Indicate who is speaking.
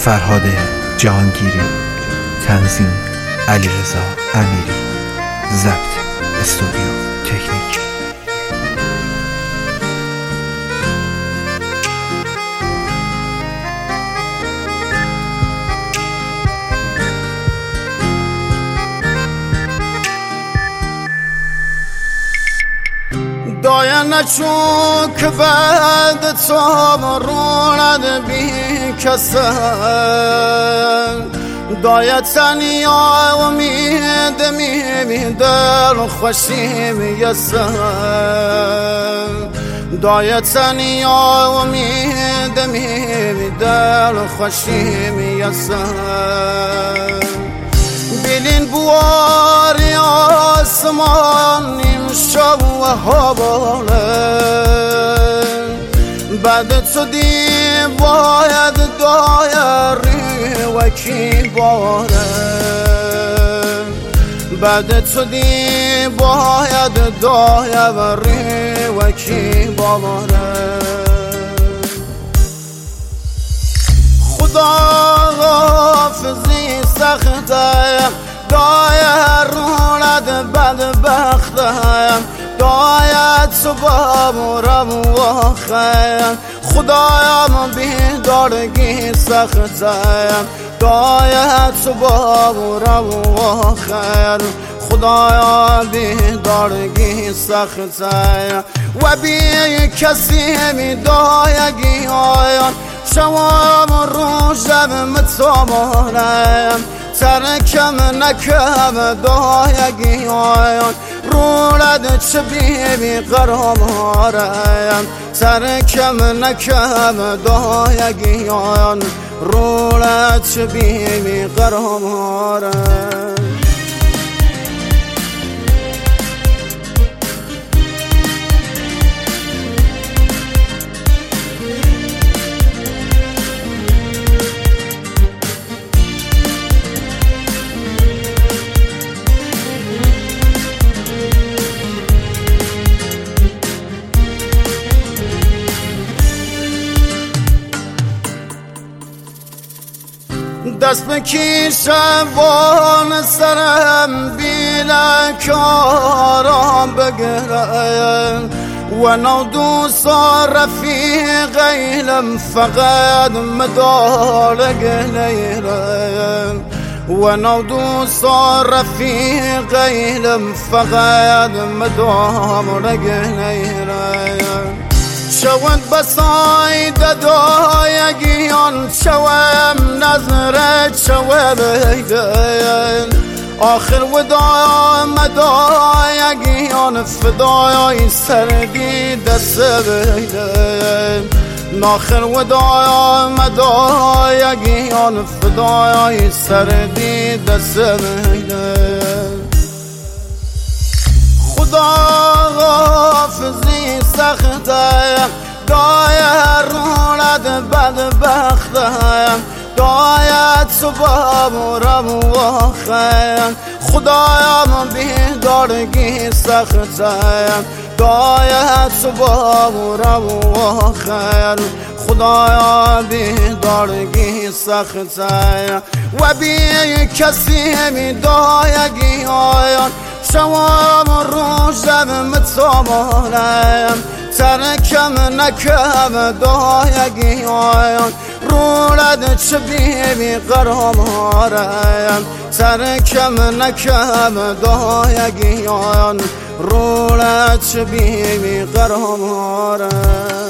Speaker 1: فرهاد جهانگیری، تنظیم علیرضا امیری، ضبط استودیو تکنیک.
Speaker 2: دایا نچون که بعد تو روند بی کسن، دایا تنیا امید میبی دل خوشی میسن، دایا تنیا امید میبی دل خوشی میسن. بلین بواری آسمان شب و حواله، بعد تو دی باید دایری و کی باره، بعد تو دی باید دایری و کی باره. خدا حافظی سخته دایر روند بدبختم، داید صبح مرم و خیم، خدایم بیدارگی سختم، داید صبح مرم و خیر، خدایا بیدارگی سختم. و بی کسی می دایگی آیان شوام روشم متامانم، ترکم نکم دایگی آیان رولد چه بی قرامارم، ترکم نکم دایگی آیان رولد چه بی قرامارم. دست بکشم وان سرم بیلک آرام بگرم، و نو دوست رفیق ایلم فقط مدار گلیرم، و نو دوست رفیق ایلم فقط مدار گلیرم. شوند بساید دایگیان شوم نظرت شو بیدن، آخر ودایا مدایگیان فدایای سردی دست بیدن، آخر ودایا مدایگیان فدایای سردی دست بیدن. خدا حافظی سختم دایر روند بدبختم، داید صبح مرم و خیم، خدایم بیدارگی سختم، داید صبح مرم و خیم، خدایا بیدارگی سختم. و بی کسی می دایگی آیان شوام روشم متامانم، ترکم نکم دایگی آیان رولد چه بی قرامارم، ترکم نکم دایگی آیان رولد چه بی قرامارم.